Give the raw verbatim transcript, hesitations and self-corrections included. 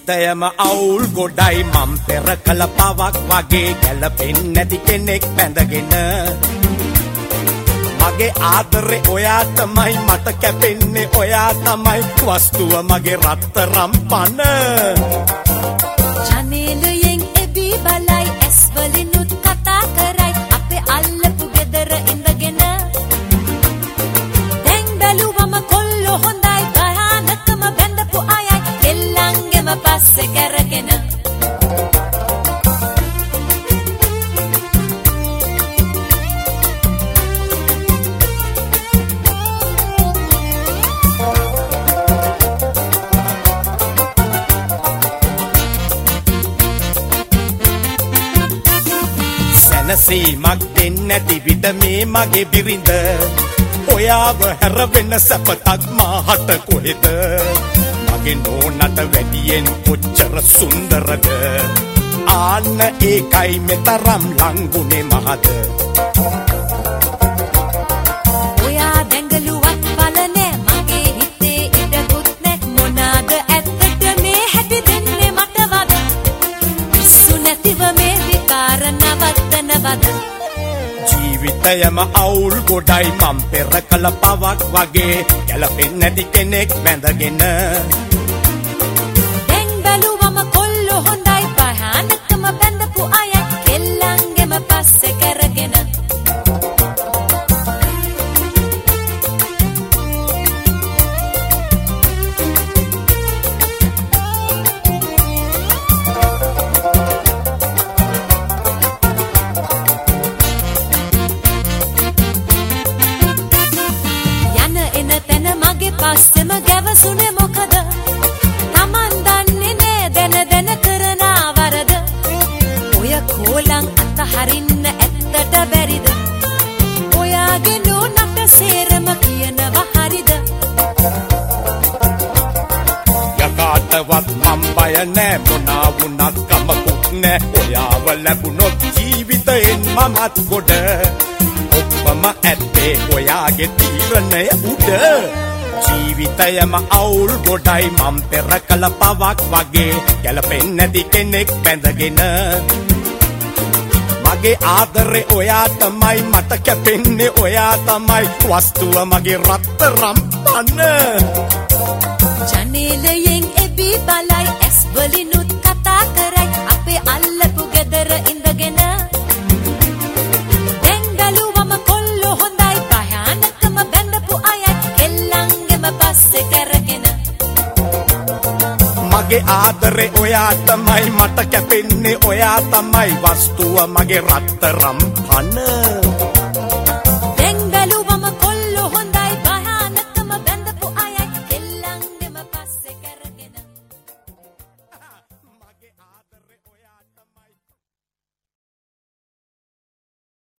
ජීවිතයම අවුල් ගොඩයි මම් පෙර කළ පවක් වගේ ගැලපෙන්නේ නැති කෙනෙක් බැඳගෙන මගේ ආදරේ ඔයා තමයි මට කැපෙන්නේ ඔයා තමයි වස්තුව මගේ රත්තරම් පන ජනේලයෙන් එබි බලයි ඇස් වලිනුත් කතා කරයි අපේ අල්ලපු ගෙදර ඉඳගෙන දැන් බැලුවම කොල්ලෝ හොඳයි භයානකම බැඳපු අයයි එල්ලංගෙම පස්සේ කරගෙන සීමක් දෙන්නේ නැති විට මේ මගේ බිරිඳ ඔයාව හැර වෙන සැපතක් මාහට කොහෙද මගේ නෝනට වැඩියෙන් කොච්චර සුන්දරද ආන්න ඒකයි මෙතරම් ලංගුනේ මහද ඔයා දැඟලුවක් බලනේ මගේ හිතේ ඉඩකුත් නැත් මොනාද ඇත්තට මේ හැටි දෙන්නේ මට වද පිස්සු නැතිව මේ විකාර නවත්තනවද ජීවිතයම අවුල් ගොඩයි මම් පෙර කළ පවක් වගේ ගැලපෙන්නේ නැති කෙනෙක් බැඳගෙන දැන් බැලුවම කොල්ලෝ හොඳයි භයානකම බැඳපු අයයි කෙල්ලන්ගෙම පස්සේ කරගෙන පස්සෙම ගැවසුනේ මොකද Taman දන්නේ නෑ දැන දැන කරන වරද ඔය කෝලං අතහරින්න ඇත්තට බැරිද ඔයාගේ නෝනට සේරම කියනවා හරිද යකාටවත් මම් බය නෑ මොනා වුණත් කමකුත් නෑ ඔයාව ලැබුණොත් ජීවිතෙන් මමත් ගොඩ ඔක්කොම ඇත්තේ ඔයාගේ තීරණය උඩ ජීවිතයම අවුල් ගොඩයි මම් පෙර කළ පවක් වගේ ගැලපෙන්නේ නැති කෙනෙක් බැඳගෙන මගේ ආදරේ ඔයා තමයි මට කැපෙන්නේ ඔයා තමයි වස්තුව මගේ රත්තරම් පන ජනේලයෙන් එබි බලයි ඇස් වලිනුත් කතා කරයි අපේ අල්ලපු ගෙදර ඉඳගෙන දැන් බැලුවම කොල්ලෝ හොඳයි භයානකම බැඳපු අයයි කෙල්ලන්ගෙම පස්සේ කරගෙන මගේ ආදරේ ඔයා තමයි මට කැපෙන්නේ ඔයා තමයි වස්තුව මගේ රත්තරම් පන